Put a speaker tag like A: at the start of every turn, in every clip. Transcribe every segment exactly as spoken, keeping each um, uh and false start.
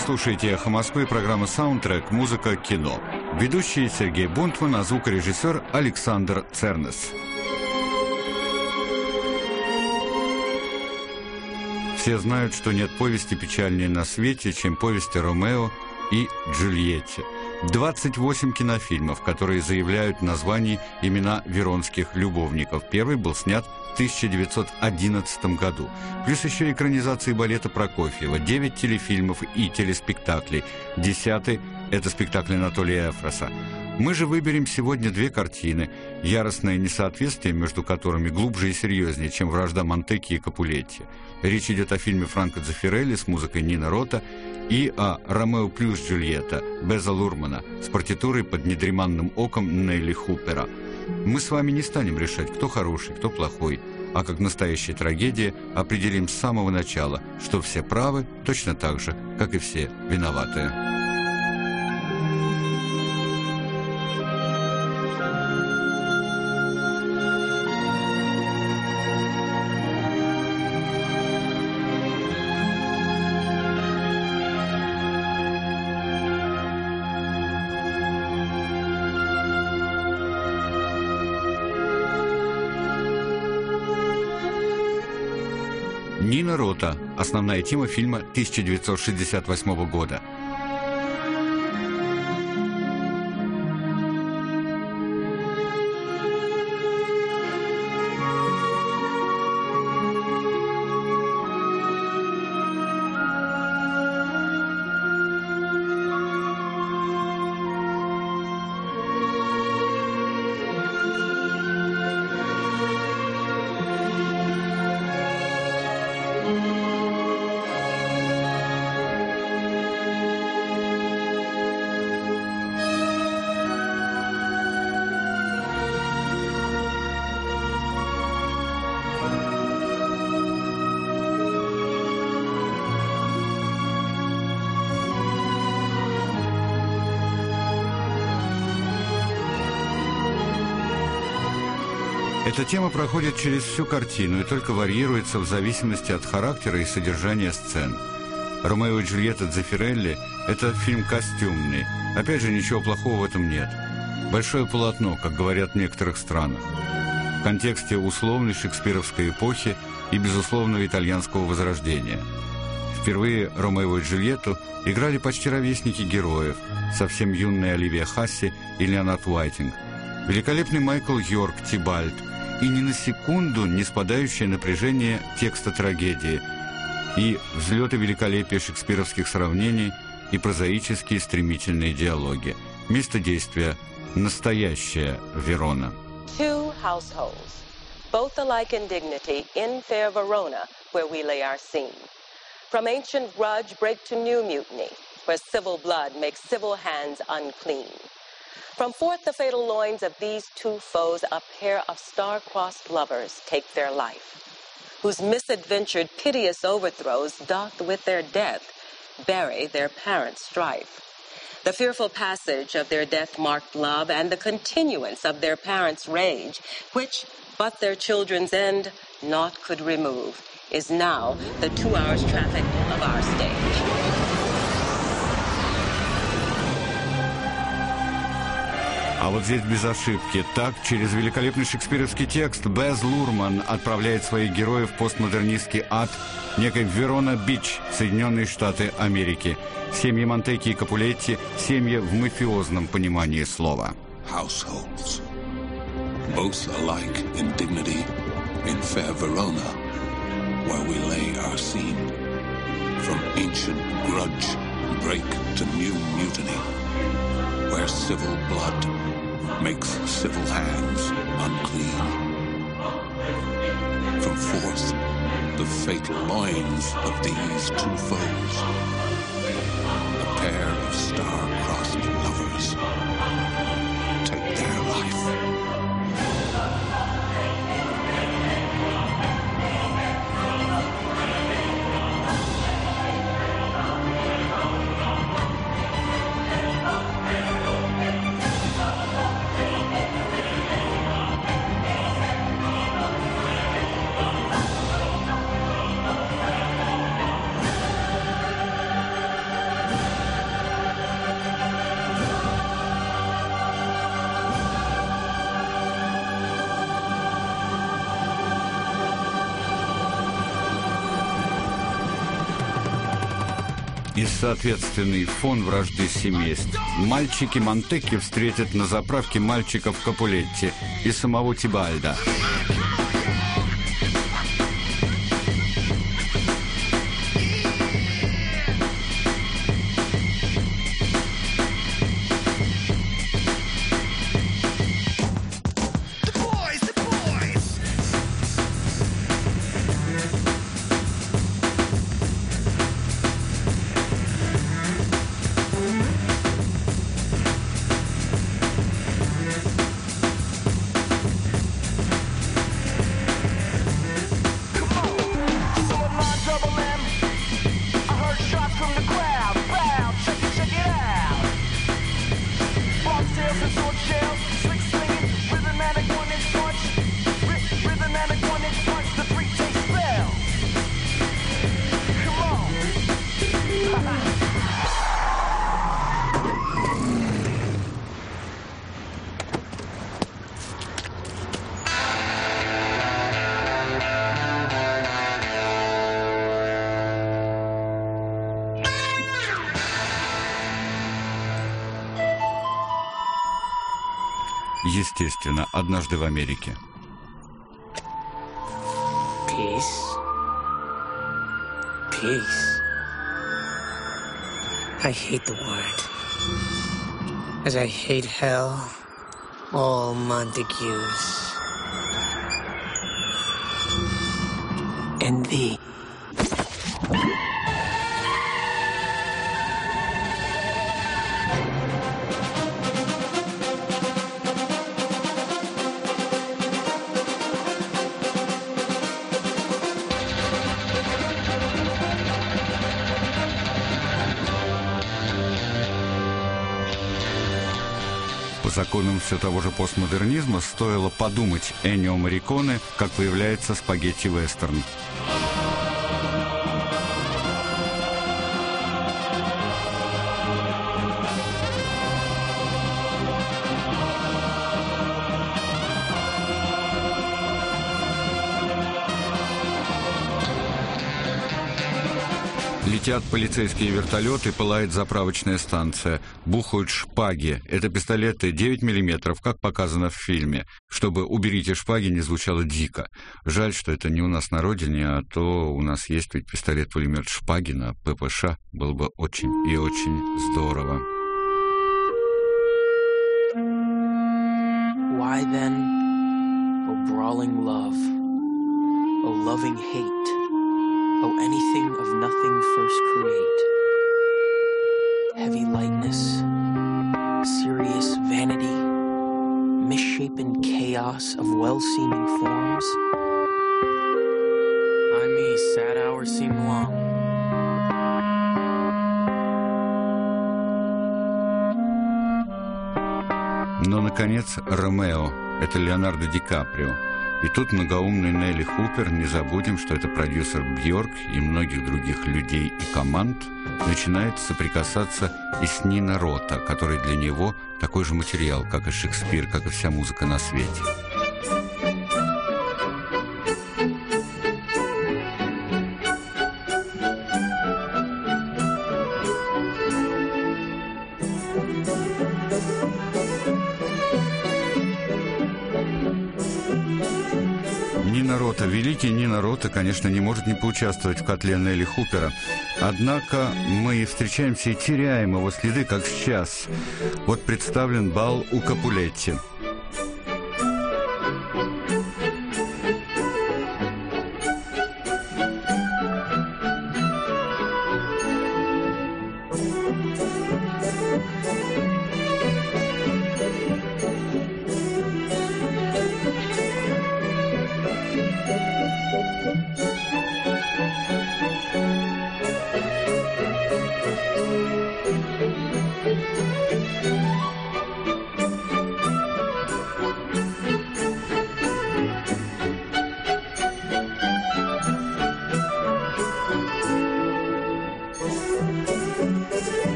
A: слушаете «Эхо Москвы», программа «Саундтрек», музыка, кино. Ведущий Сергей Бунтман, а звукорежиссер Александр Цернес. Все знают, что нет повести печальнее на свете, чем повести Ромео и Джульетте. двадцать восемь кинофильмов, которые заявляют в названии имена веронских любовников. Первый был снят в тысяча девятьсот одиннадцатом году. Плюс еще экранизации балета Прокофьева, девять телефильмов и телеспектаклей. Десятый – это спектакль Анатолия Эфроса. Мы же выберем сегодня две картины, яростное несоответствие между которыми глубже и серьезнее, чем вражда Монтекки и Капулетти. Речь идет о фильме Франко Дзеффирелли с музыкой Нино Рота и о «Ромео плюс Джульетта» Беза Лурмана с партитурой под недреманным оком Нелли Хупера. Мы с вами не станем решать, кто хороший, кто плохой, а как настоящая трагедия определим с самого начала, что все правы точно так же, как и все виноватые. Нино Рота. Основная тема фильма тысяча девятьсот шестьдесят восьмого года. Эта тема проходит через всю картину и только варьируется в зависимости от характера и содержания сцен. «Ромео и Джульетта» Дзеффирелли – это фильм костюмный. Опять же, ничего плохого в этом нет. Большое полотно, как говорят в некоторых странах. В контексте условной шекспировской эпохи и безусловного итальянского возрождения. Впервые Ромео и Джульетту играли почти ровесники героев, совсем юные Оливия Хасси и Леонард Уайтинг, великолепный Майкл Йорк Тибальд, и ни на секунду не спадающее напряжение текста трагедии, и взлеты великолепия шекспировских сравнений, и прозаические стремительные диалоги. Место действия – настоящая Верона.
B: Two households, both alike in dignity, in fair Verona, where we lay our scene. From ancient grudge break to new mutiny, where civil blood makes civil hands unclean. From forth the fatal loins of these two foes, a pair of star-crossed lovers take their life, whose misadventured piteous overthrows doth with their death bury their parents' strife. The fearful passage of their death-marked love and the continuance of their parents' rage, which but their children's end naught could remove, is now the two hours traffic of our stage.
A: А вот здесь без ошибки. Так, через великолепный шекспировский текст Без Лурман отправляет своих героев в постмодернистский ад некой Верона-Бич, Соединенные Штаты Америки. Семьи Монтекки и Капулетти – семьи в мафиозном понимании слова.
C: Households, both alike in dignity, in fair Verona, where we lay our scene. From ancient grudge break to new mutiny, where civil blood makes civil hands unclean. From forth the fatal loins of these two foes, a pair of star-crossed lovers take their life.
A: и соответственный фон вражды семейств. Мальчики Монтекки встретят на заправке мальчиков Капулетти и самого Тибальда. Естественно, однажды в Америке.
D: Peace. Peace. I hate the word. As I hate hell, all Montagues. And thee.
A: По законам все того же постмодернизма стоило подумать Эннио Морриконе, как появляется спагетти-вестерн. Летят полицейские вертолеты, пылает заправочная станция. Бухают шпаги. Это пистолеты девять миллиметров, как показано в фильме. Чтобы «уберите шпаги» не звучало дико. Жаль, что это не у нас на родине, а то у нас есть ведь пистолет-пулемет «Шпаги» на ППШ. Было бы очень и очень здорово.
D: Why then, O brawling love, O loving hate, O anything of nothing first create, heavy lightness, serious vanity, misshapen chaos of well-seeming forms. I me, sad hours seem long.
A: Но, наконец, Ромео — это Леонардо Ди Каприо. И тут многоумный Нелли Хупер, не забудем, что это продюсер Бьорк и многих других людей и команд, начинает соприкасаться и с Нино Рота, который для него такой же материал, как и Шекспир, как и вся музыка на свете. Нино Рота, великий Нино Рота, конечно, не может не поучаствовать в котле Нелли Хупера. Однако мы встречаемся и теряем его следы, как сейчас. Вот представлен бал у Капулетти.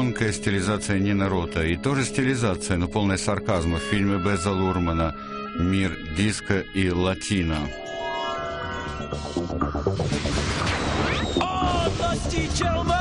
A: тонкая стилизация Нина Рота и тоже стилизация, но полная сарказма в фильме Беза Лурмана «Мир диско и латино».
E: Oh, lusty gentlemen!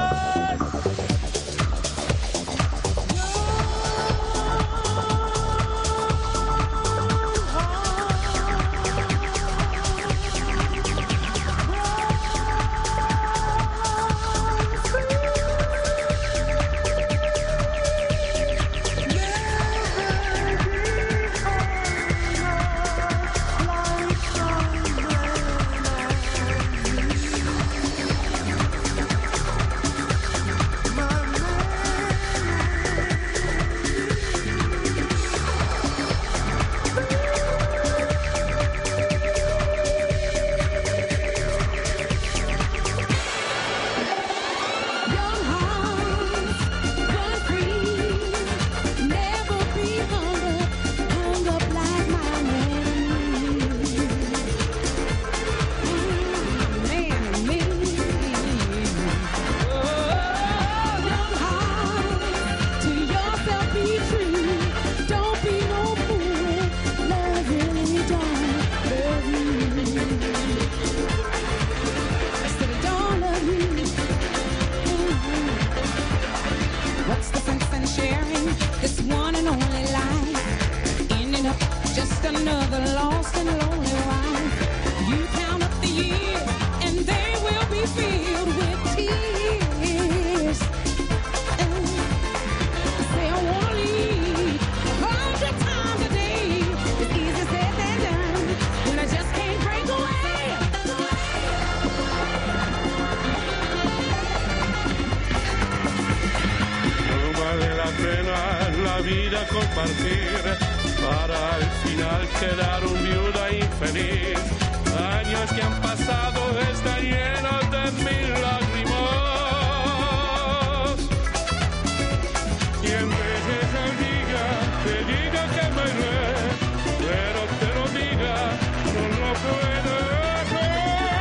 F: Compartir para al final quedar un viuda infeliz. Años que han pasado están llenos de mil lágrimas. Y en vez de que diga, te diga que me iré, pero te lo diga, no lo puedo hacer.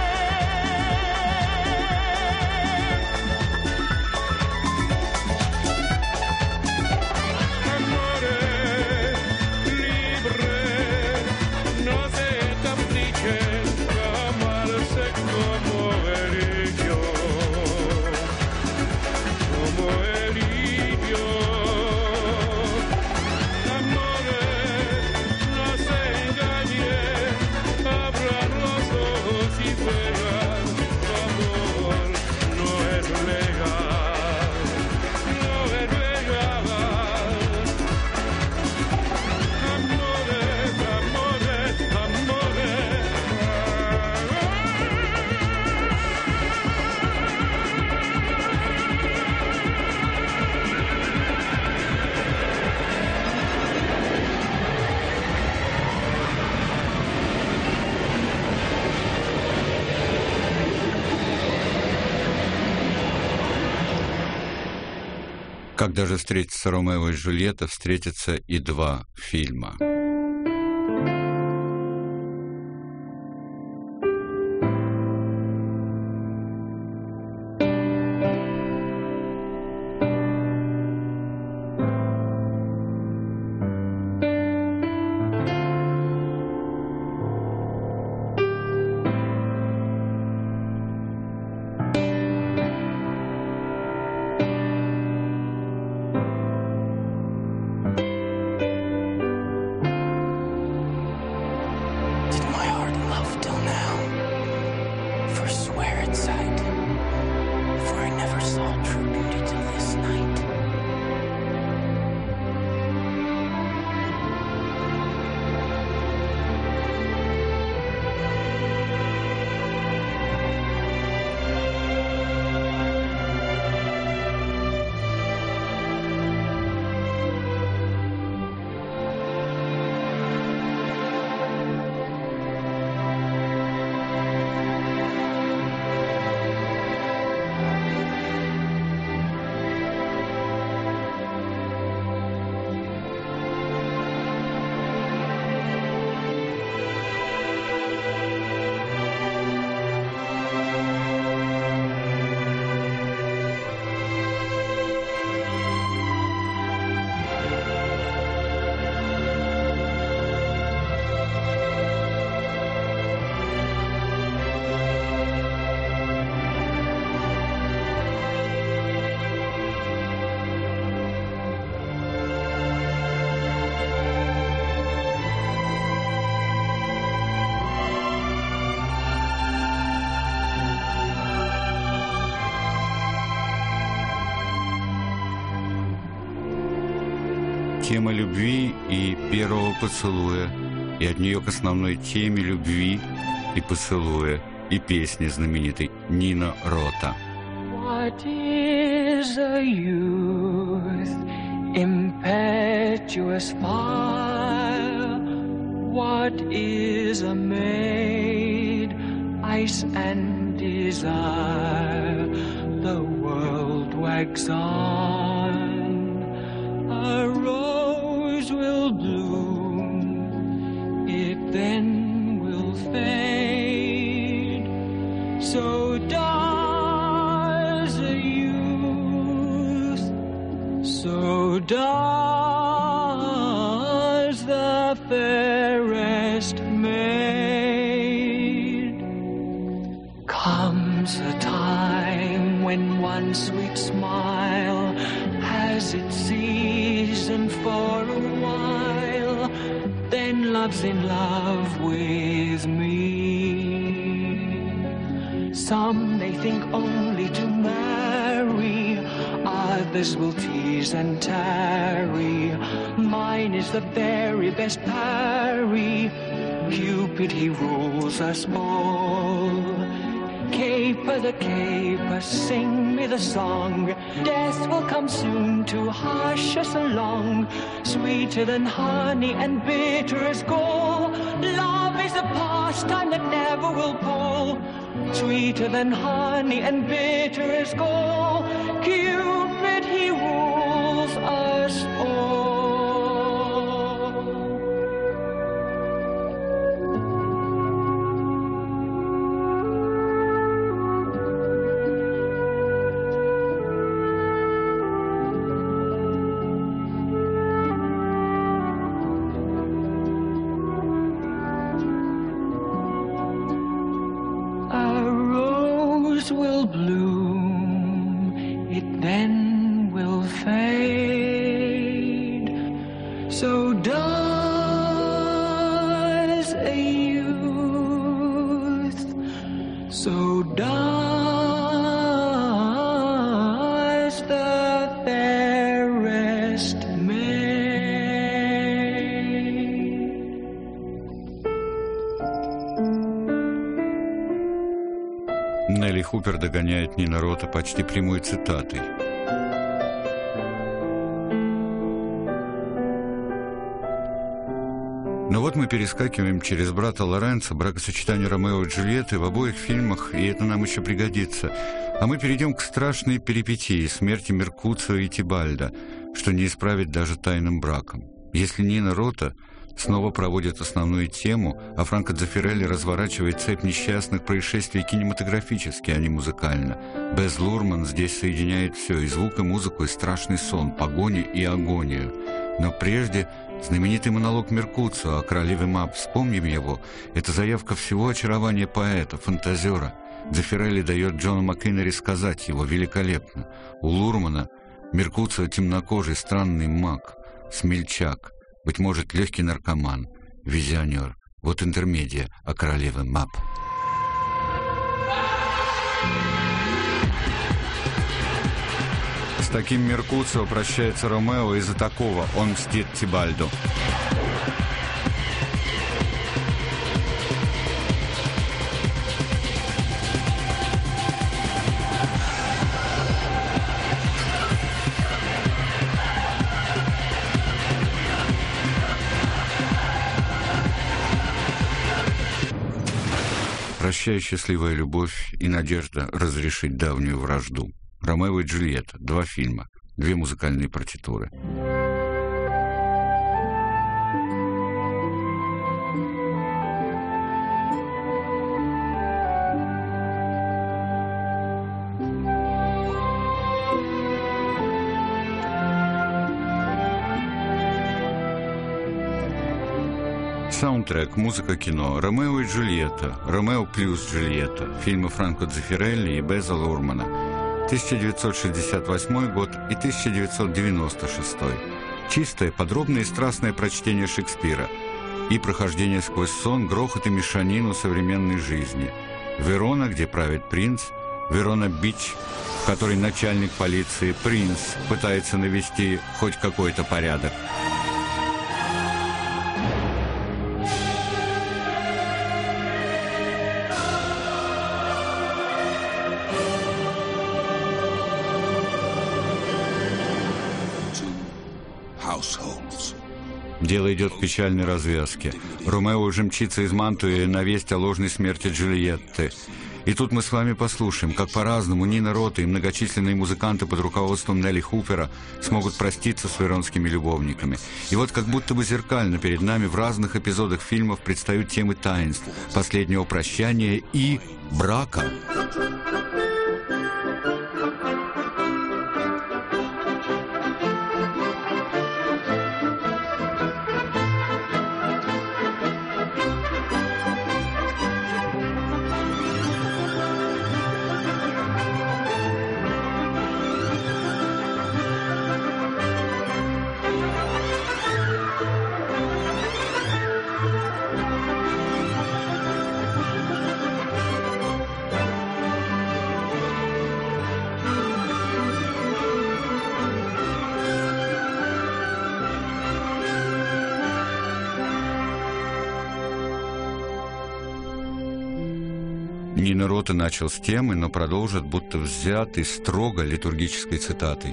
A: Когда же встретятся Ромео и Джульетта, встретятся и два фильма. тема любви и первого поцелуя, и от нее к основной теме любви и поцелуя, и песни знаменитой Нино Рота.
E: What is a youth, impetuous fire? What is a maid, ice and desire? The world wags on, a rose will bloom, it then will fade. So does a youth, so does the fairest maid. Comes a time when one sweet smile has its season for a while, then love's in love with me. Some may think only to marry, others will tease and tarry. Mine is the very best parry. Cupid, he rules us all. Caper the caper, sing me the song. Death will come soon to hush us along. Sweeter than honey and bitter as gall. Love is a pastime that never will pall. Sweeter than honey and bitter as gall. Cupid, he rules us all. Will bloom, it then will fade. So does a youth, so does the fairest
A: Нелли Хупер догоняет Нино Рота почти прямой цитатой. Но вот мы перескакиваем через брата Лоренцо, бракосочетание Ромео и Джульетты в обоих фильмах, и это нам еще пригодится. А мы перейдем к страшной перипетии смерти Меркуцио и Тибальда, что не исправить даже тайным браком. Если Нино Рота снова проводит основную тему, а Франко Дзеффирелли разворачивает цепь несчастных происшествий кинематографически, а не музыкально. Без Лурман здесь соединяет все, и звук, и музыку, и страшный сон, погоню и агонию. Но прежде знаменитый монолог Меркуцио о королеве Мап, вспомним его, это заявка всего очарования поэта, фантазера. Дзеффирелли дает Джону Маккейнери сказать его великолепно. У Лурмана Меркуцио темнокожий, странный маг, смельчак, быть может, легкий наркоман, визионер. Вот интермедия о королеве Мап. С таким Меркуцио прощается Ромео, из-за такого он мстит Тибальду. Прощай, счастливая любовь и надежда разрешить давнюю вражду. Ромео и Джульетта. Два фильма. Две музыкальные партитуры. Саундтрек, музыка, кино. Ромео и Джульетта. Ромео плюс Джульетта. Фильмы Франко Дзеффирелли и Беза Лурмана. тысяча девятьсот шестьдесят восьмой год и тысяча девятьсот девяносто шестой. Чистое, подробное и страстное прочтение Шекспира. И прохождение сквозь сон, грохот и мешанину современной жизни. Верона, где правит принц, Верона-Бич, в которой начальник полиции Принц пытается навести хоть какой-то порядок. Дело идет к печальной развязке. Ромео уже мчится из Мантуи на весть о ложной смерти Джульетты. И тут мы с вами послушаем, как по-разному Нино Рота и многочисленные музыканты под руководством Нелли Хупера смогут проститься с веронскими любовниками. И вот как будто бы зеркально перед нами в разных эпизодах фильмов предстают темы таинств, последнего прощания и брака. Нино Рота начал с темы, но продолжит, будто взятый строго литургической цитатой.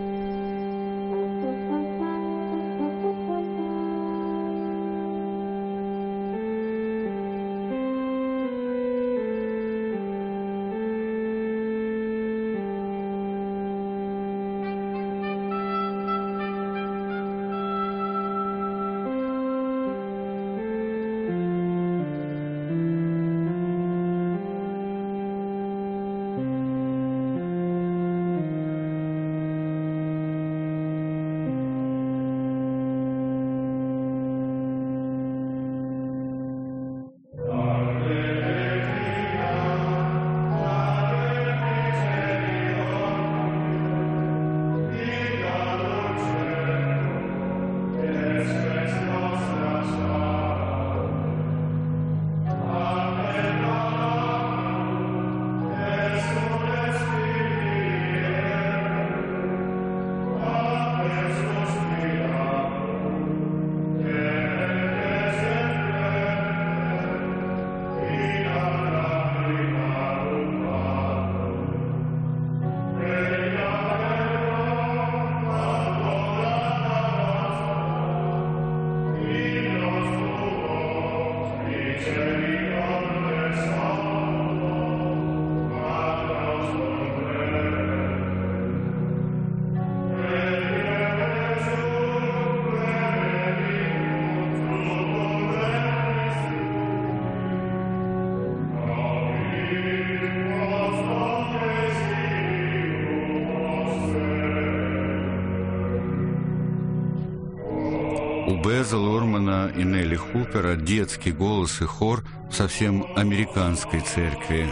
A: У Беза Лормана и Нелли Хупера детский голос и хор совсем американской церкви.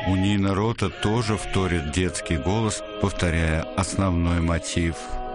A: У Нины Рота тоже вторит детский голос, повторяя основной мотив.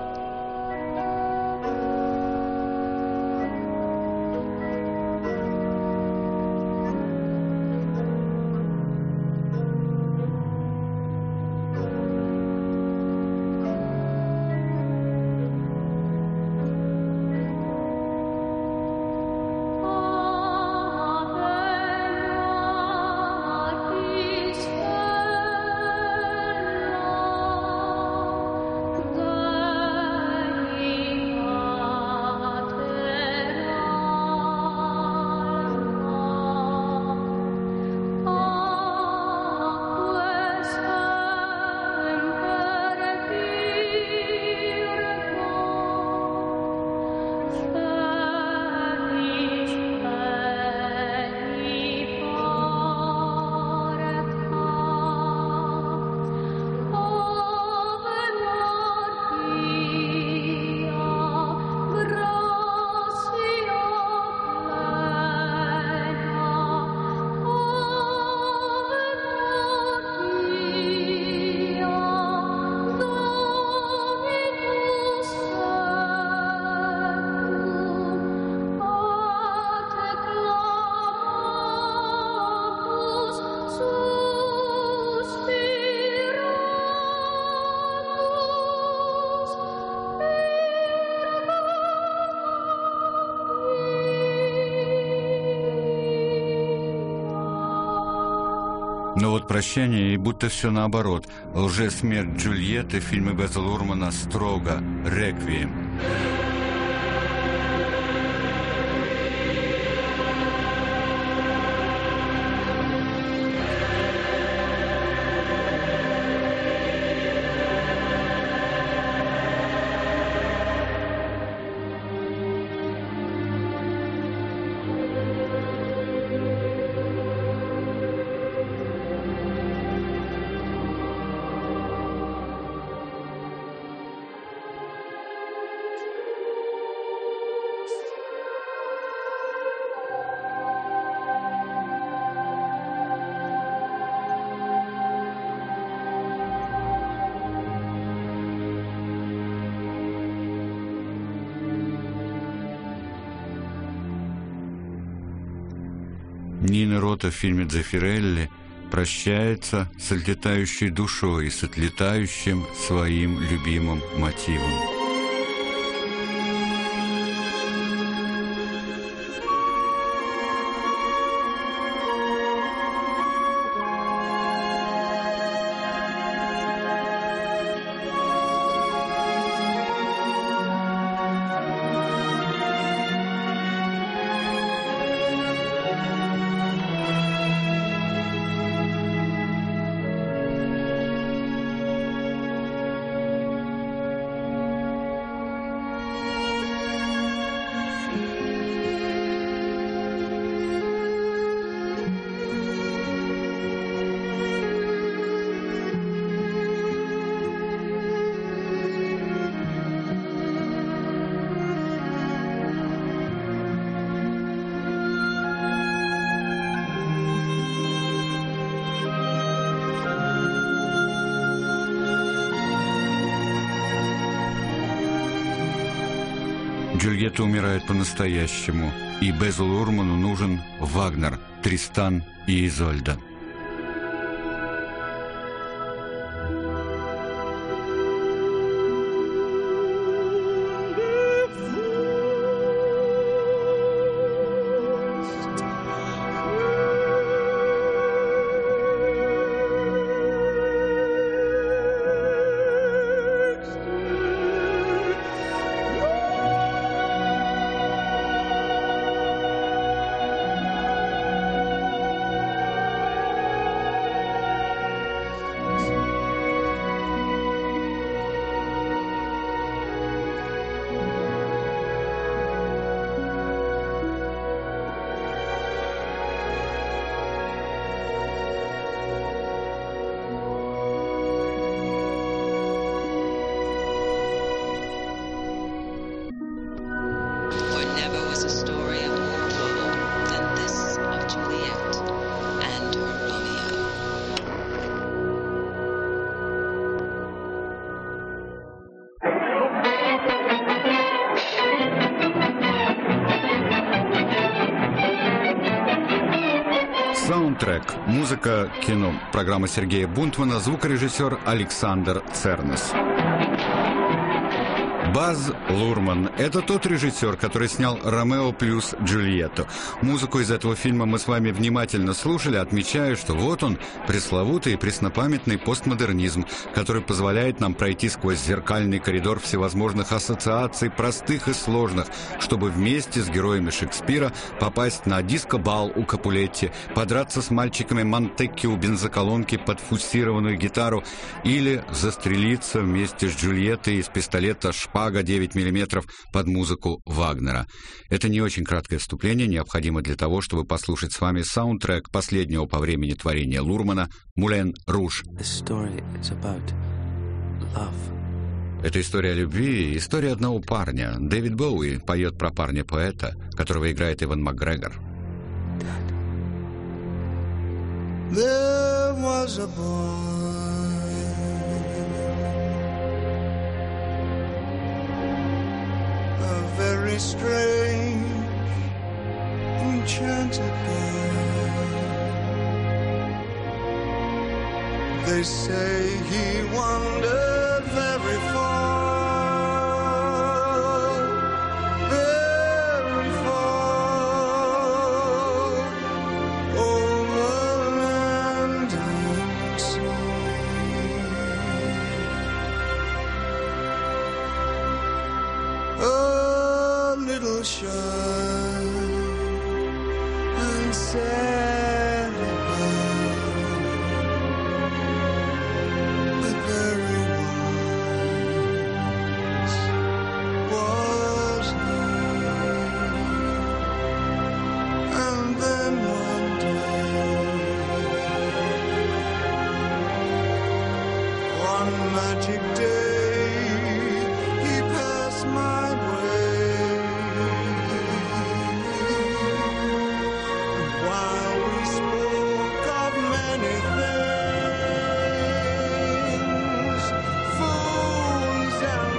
A: Но вот «Прощание» и будто все наоборот. Лжесмерть Джульетты в фильме Беза Лурмана строго «Реквием». Нина Рота в фильме «Дзеффирелли» прощается с отлетающей душой и с отлетающим своим любимым мотивом. Джульетта умирает по-настоящему, и Безу Лурману нужен Вагнер, Тристан и Изольда. Саундтрек. Музыка, кино. Программа Сергея Бунтмана. Звукорежиссер Александр Цернес. Баз Лурман – это тот режиссер, который снял «Ромео плюс Джульетту». Музыку из этого фильма мы с вами внимательно слушали, отмечая, что вот он, пресловутый и преснопамятный постмодернизм, который позволяет нам пройти сквозь зеркальный коридор всевозможных ассоциаций, простых и сложных, чтобы вместе с героями Шекспира попасть на диско-бал у Капулетти, подраться с мальчиками Монтекки у бензоколонки под фуссированную гитару или застрелиться вместе с Джульеттой из пистолета «Шпага» девять миллиметров под музыку Вагнера. Это не очень краткое вступление, необходимо для того, чтобы послушать с вами саундтрек последнего по времени творения Лурмана «Мулен Руж». Это история любви, история одного парня. Дэвид Боуи поет про парня-поэта, которого играет Иван Макгрегор.
G: There was a boy, a very strange, enchanted boy. They say he wandered very far, very far, over land and sea. A little shy and sad about, but very wise was he. And then one day, one magic day, he passed my way. While we spoke of many things, fools and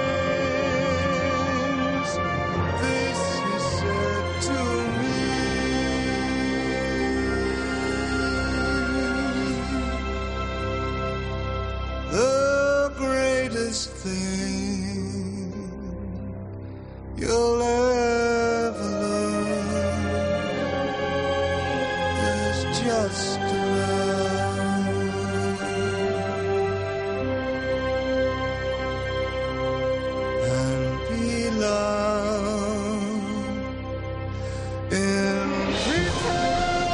G: kings, this he said to me: the greatest thing you'll ever learn is just to love and be loved in return.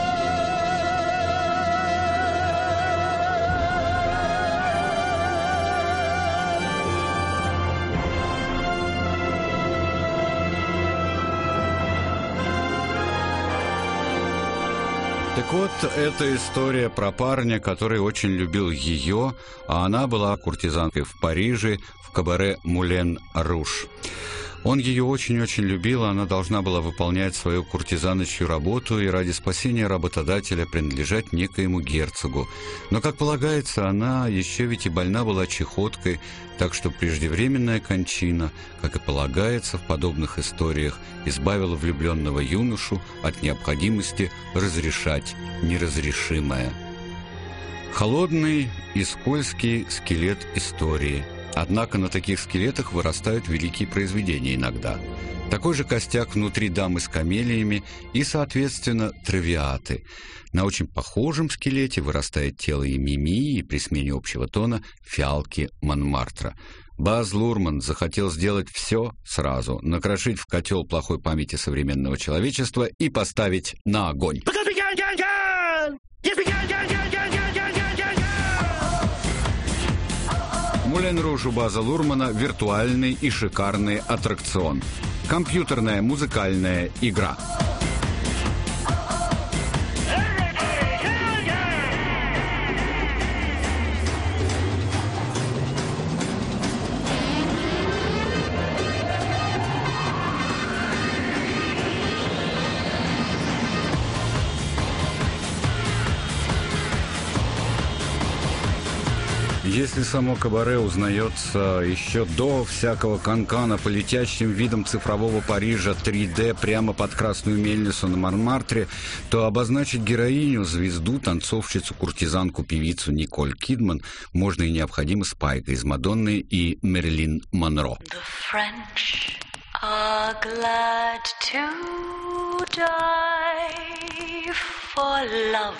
A: Так вот, это история про парня, который очень любил ее, а она была куртизанкой в Париже, в кабаре «Мулен Руж». Он ее очень-очень любил, она должна была выполнять свою куртизаночью работу и ради спасения работодателя принадлежать некоему герцогу. Но, как полагается, она еще ведь и больна была чехоткой, так что преждевременная кончина, как и полагается в подобных историях, избавила влюбленного юношу от необходимости разрешать неразрешимое. Холодный и скользкий скелет истории. Однако на таких скелетах вырастают великие произведения иногда. Такой же костяк внутри дамы с камелиями и, соответственно, травиаты. На очень похожем скелете вырастает тело и Мими, и при смене общего тона фиалки Монмартра. Баз Лурман захотел сделать все сразу, накрошить в котел плохой памяти современного человечества и поставить на огонь. «Мулен Руж» у База Лурмана – виртуальный и шикарный аттракцион. Компьютерная музыкальная игра. Если само кабаре узнается еще до всякого канкана по летящим видам цифрового Парижа три дэ прямо под Красную мельницу на Монмартре, то обозначить героиню, звезду, танцовщицу, куртизанку, певицу Николь Кидман можно и необходимо Спайка из Мадонны и Мэрилин Монро.
H: The French are glad to die for love.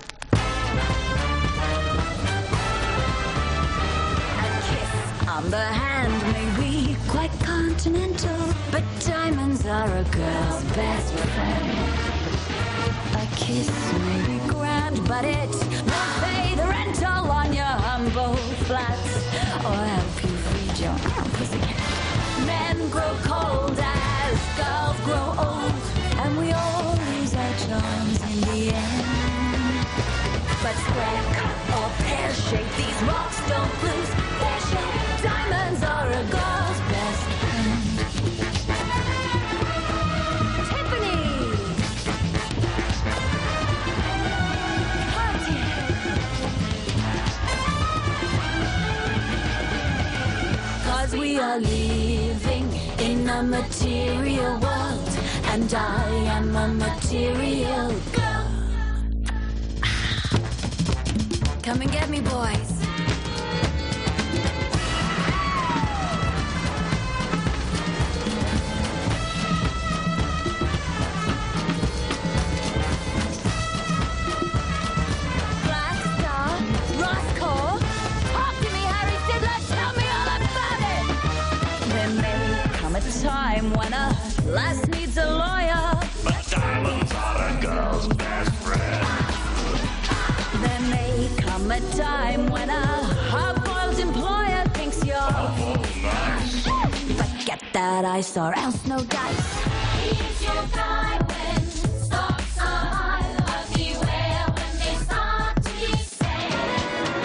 H: On the hand may be quite continental, but diamonds are a girl's best friend. A kiss may be grand, but it won't pay the rental on your humble flats or help you feed your own pussycat. Men grow cold as girls grow old, and we all lose our charms in the end. But square cut or pear shape, these rocks don't lose their shape. Diamonds are a girl's best friend. Tiffany! Cartier! Cause we are living in a material world, and I am a material girl. Come and get me, boys. Time when a lass needs a lawyer,
I: but diamonds are a girl's best friend.
H: There may come a time when a hard-boiled employer thinks you're
I: oh, nice.
H: But get that ice or else no dice. It's your time when stocks are high, but beware when they start to descend.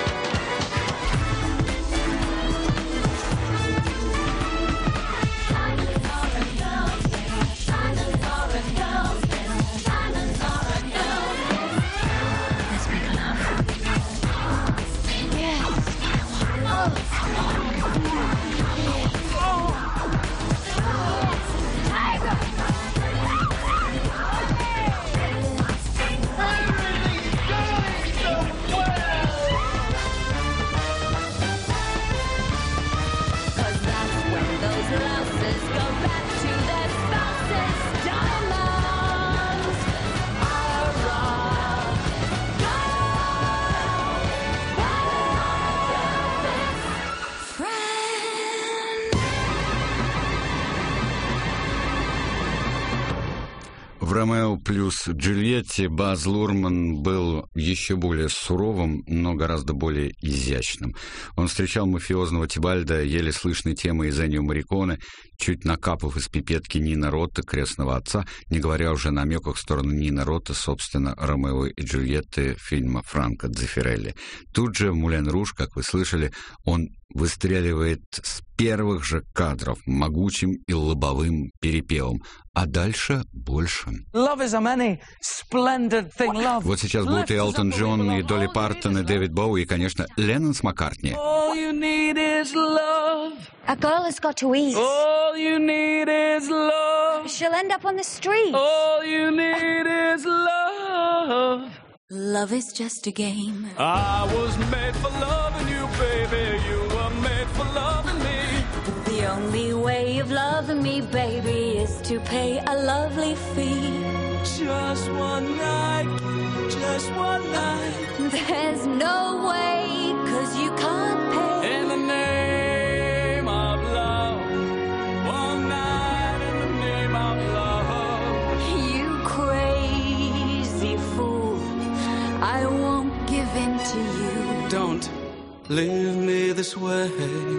A: В «Ромео плюс Джульетте» Баз Лурман был еще более суровым, но гораздо более изящным. Он встречал мафиозного Тибальда еле слышной темой из Эннио Морриконе, чуть накапав из пипетки Нино Ротта, крестного отца, не говоря уже о намеках в сторону Нино Ротта, собственно, «Ромео и Джульетты» фильма Франко Дзеффирелли. Тут же в «Мулен Руж», как вы слышали, он выстреливает с первых же кадров могучим и лобовым перепевом, а дальше больше.
E: Love is a many splendid thing, love.
A: Вот сейчас будут и Элтон Джон, и Долли Партон, и Дэвид Боуи, и, конечно, Леннон с Маккартни.
E: All you need is love.
J: A girl has got to eat.
E: All you need is love.
J: She'll end up on the street.
E: All you need is love.
H: Love is just a game.
F: I was made for loving you, baby. You were made for loving me.
H: The only way of loving me, baby, is to pay a lovely fee.
F: Just one night, just one night.
H: There's no way, 'cause you can't pay.
F: In the name of love. One night in the name of love.
H: You crazy fool, I won't give in to you.
F: Don't leave me this way.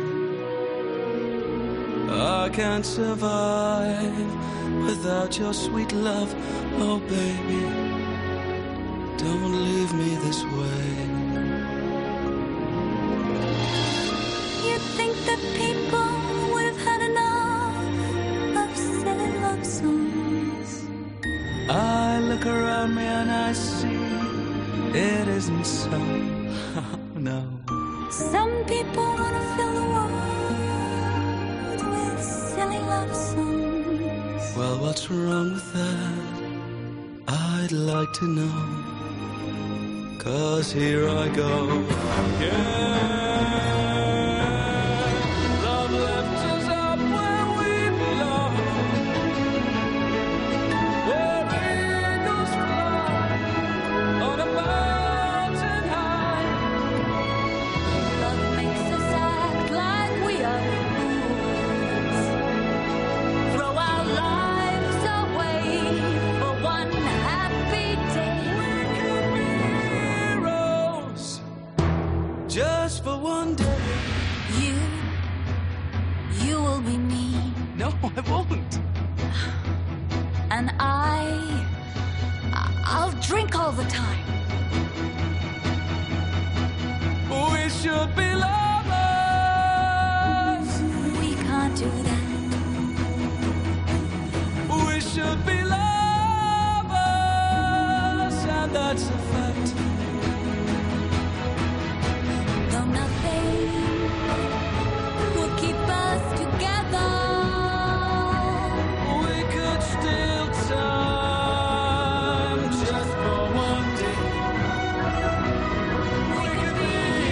F: I can't survive without your sweet love. Oh, baby, don't leave me this way.
H: You'd think that people would have had enough of silly love songs.
F: I look around me and I see it isn't so. No.
H: Some people want to fill the world with silly love songs.
K: Well, what's wrong with that? I'd like to know. 'Cause here I go. Yeah. Love left us up where we belong. Where eagles fly on a mountain high.
H: Love makes us act like we are fools. Throw our lives away for one happy day.
K: Just for one day.
H: You, you will be me.
K: No, I won't.
H: And I, I'll drink all the time.
K: We should be lovers.
H: We can't do that.
K: We should be lovers, and that's a fact.
H: Though nothing will keep us together,
K: We could steal time just for one day.
H: we could be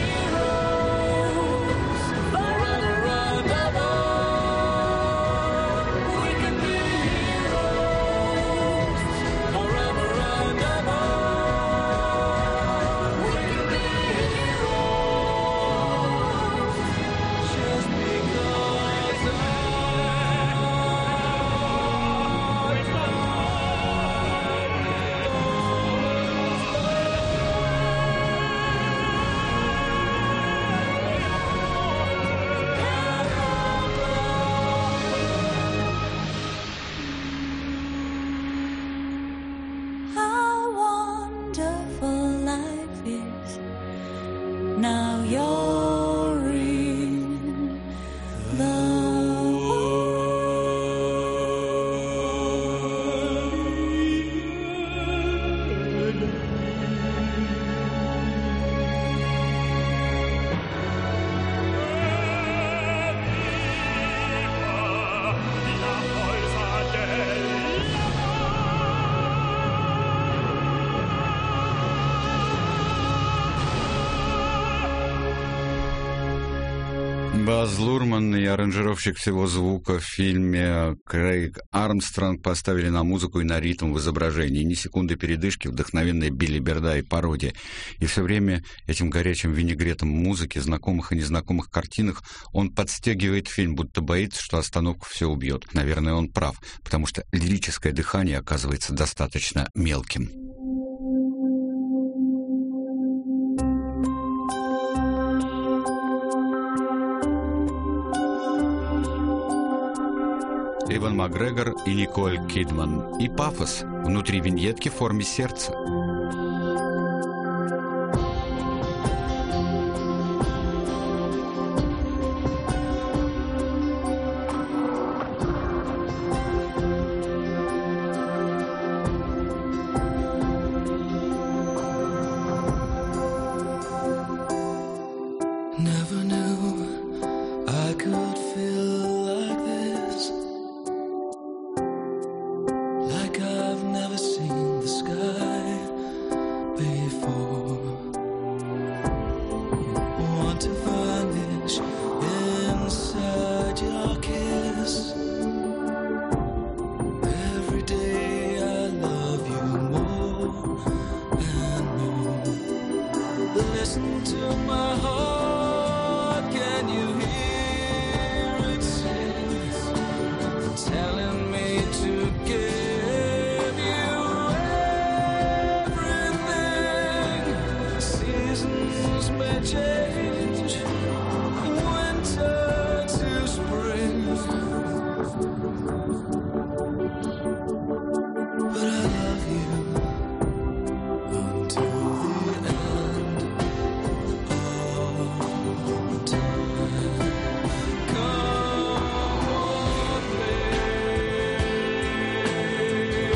H: heroes forever and ever. We could be heroes
K: Forever and ever.
H: We could be heroes.
K: Just because I
H: How wonderful life is. Now you're in the
A: Баз Лурман и аранжировщик всего звука в фильме Крейг Армстронг поставили на музыку и на ритм в изображении. Ни секунды передышки, вдохновенная билиберда и пародия. И все время этим горячим винегретом музыки, знакомых и незнакомых картинах он подстегивает фильм, будто боится, что остановка все убьет. Наверное, он прав, потому что лирическое дыхание оказывается достаточно мелким. Иван Макгрегор и Николь Кидман. И пафос внутри виньетки в форме сердца.
K: never knew I could feel like this. Like I've never seen the sky before. Want to vanish inside your kiss. Every day I love you more and more. Listen to my heart, can you hear it sing? Telling me to give you everything. Seasons may change, winter to spring, but I love you until the end of time. Come on, babe.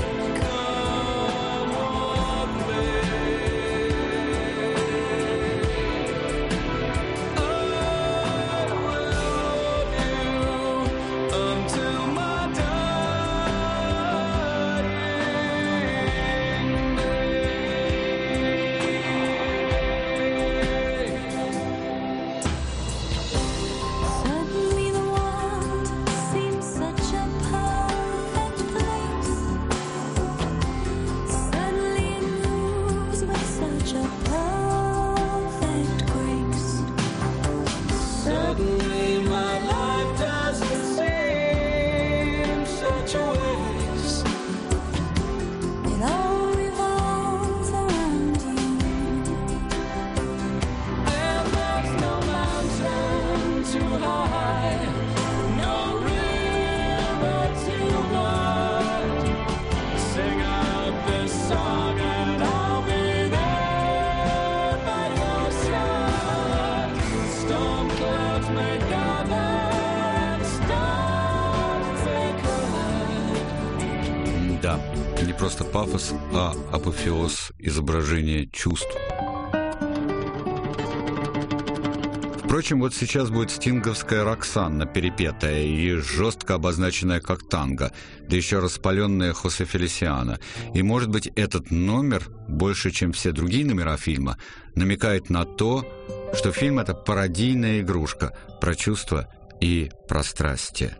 K: Come on, babe.
H: such a perfect grace.
K: Suddenly my life doesn't seem such a waste.
H: It all revolves around you.
K: And there's no mountain too high, no river too wide. Sing out this song and I'll be there by your side. Storm clouds may gather and stars may collide.
A: Да, не просто пафос, а апофеоз изображения чувств. Впрочем, вот сейчас будет стинговская Роксанна, перепетая и жестко обозначенная как танго, да еще распаленная Хосе Фелисиано. И, может быть, этот номер, больше, чем все другие номера фильма, намекает на то, что фильм — это пародийная игрушка про чувства и про страсти.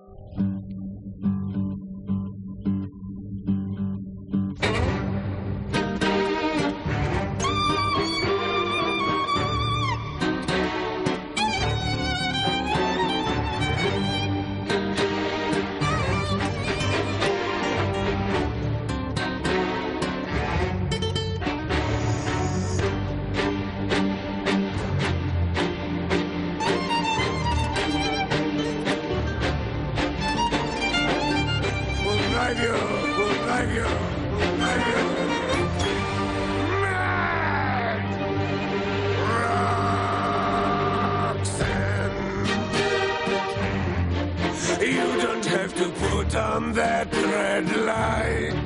G: You don't have to put on that red light.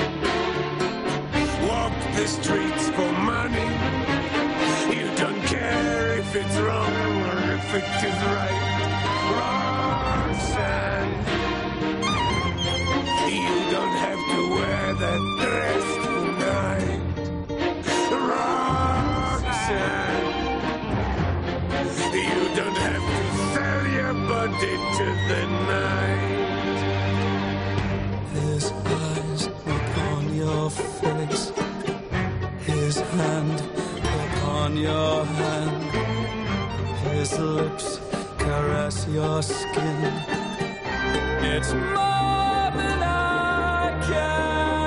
G: Walk the streets for money. You don't care if it's wrong or if it is right. Roxanne, you don't have to wear that dress tonight. Roxanne, you don't have to sell your body to the night.
K: His eyes upon your face, his hand upon your hand, his lips caress your skin. It's more than I can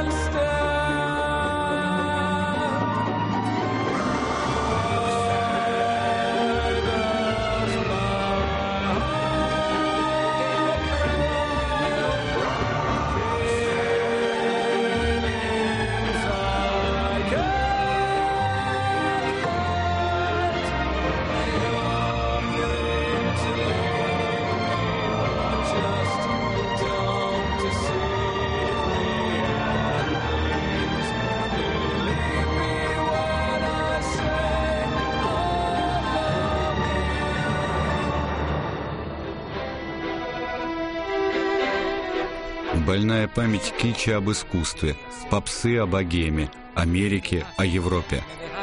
A: Больная память кичи об искусстве, попсы о богеме, Америке, о Европе.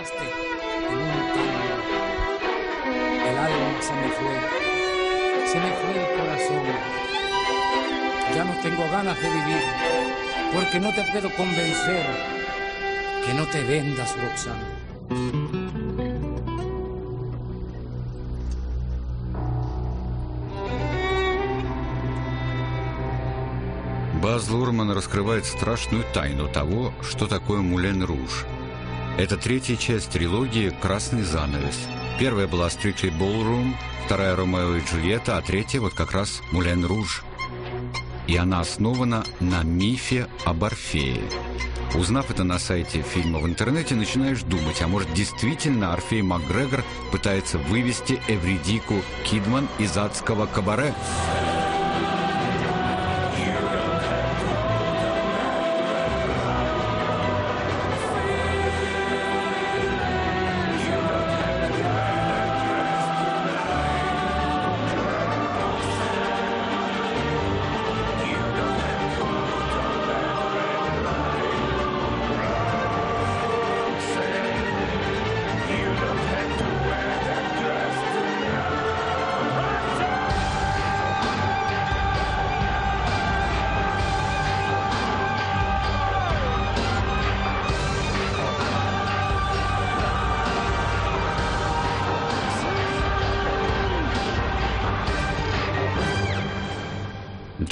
L: El alma se me fue, se me fue el corazón. Ya no tengo ganas de vivir, porque no te puedo convencer que no te vendas, Roxana.
A: Баз Лурман раскрывает страшную тайну того, что такое Мулен Руж. Это третья часть трилогии «Красный занавес». Первая была «Strictly Ballroom», вторая «Ромео и Джульетта», а третья вот как раз «Мулен Руж». И она основана на мифе об Орфее. Узнав это на сайте фильма в интернете, начинаешь думать, а может действительно Орфей Макгрегор пытается вывести Эвридику Кидман из адского кабаре?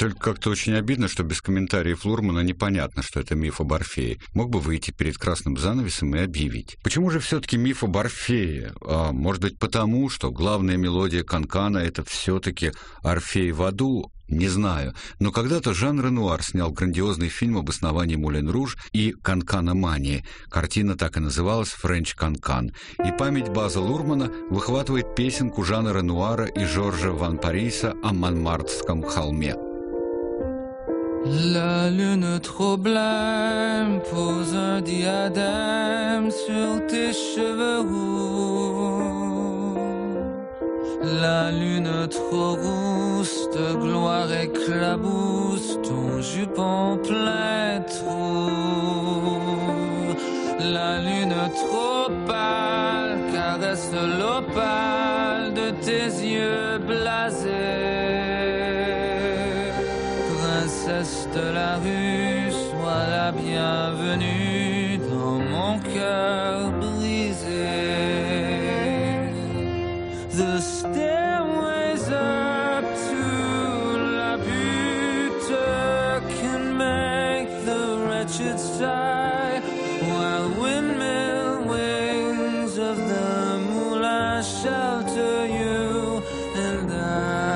A: Только как-то очень обидно, что без комментариев Лурмана непонятно, что это миф об Орфее. Мог бы выйти перед красным занавесом и объявить. Почему же все-таки миф об Орфее? А, может быть, потому, что главная мелодия Канкана — это все-таки Орфей в аду? Не знаю. Но когда-то Жан Ренуар снял грандиозный фильм об основании Мулен-Руж и канканомании. Картина так и называлась «Френч Канкан». И память База Лурмана выхватывает песенку Жана Ренуара и Жоржа Ван Париса о Монмартрском холме.
K: La lune trop blême pose un diadème sur tes cheveux roux. La lune trop rousse de gloire éclabousse ton jupon plein trou. La lune trop pâle caresse l'opale de tes yeux blasés. Princesse de la rue, sois la bienvenue dans mon cœur brisé. The stairways up to la butte can make the wretched sigh, while windmill wings of the moulin shelter you and I.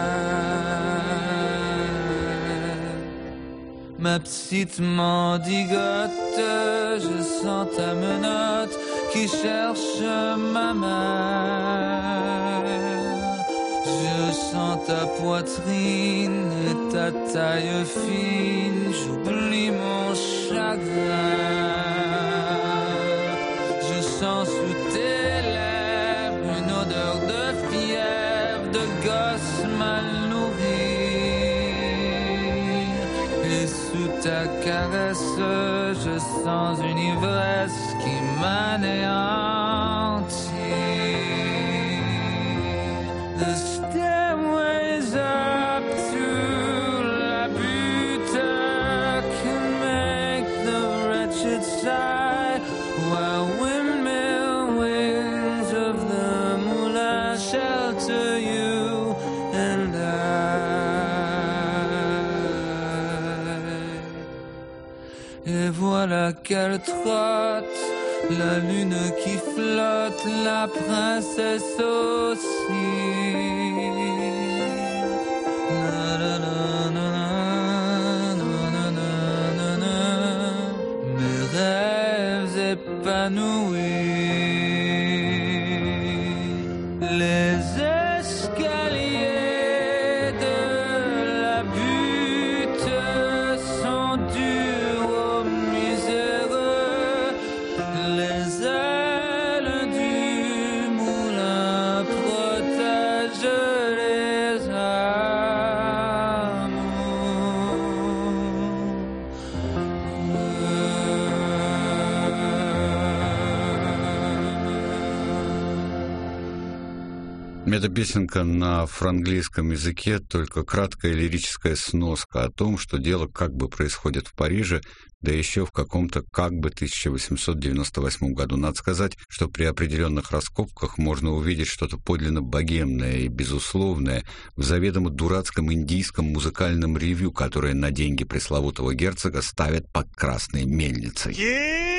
K: Ma petite mendigote, je sens ta menotte qui cherche ma main. Je sens ta poitrine et ta taille fine, j'oublie mon chagrin. Je sens sous tes lèvres une odeur de fièvre, de gosse mal nourri. Et sous ta caresse, je sens une ivresse qui m'anéantit. The stairways up to la butte can make the wretched sigh, while windmill wings of the moulin shelter you and I. Et voilà qu'elle trotte, la lune qui flotte, la princesse aussi. Na, na, na, na, na, na, na, na, na. Mes rêves épanouis. Les escaliers de la butte sont durs aux miséreux. Les ailes du moulin protègent les
A: Эта песенка на франглийском языке, только краткая лирическая сноска о том, что дело как бы происходит в Париже, да еще в каком-то как бы тысяча восемьсот девяносто восьмом году. Надо сказать, что при определенных раскопках можно увидеть что-то подлинно богемное и безусловное в заведомо дурацком индийском музыкальном ревью, которое на деньги пресловутого герцога ставят под красной мельницей.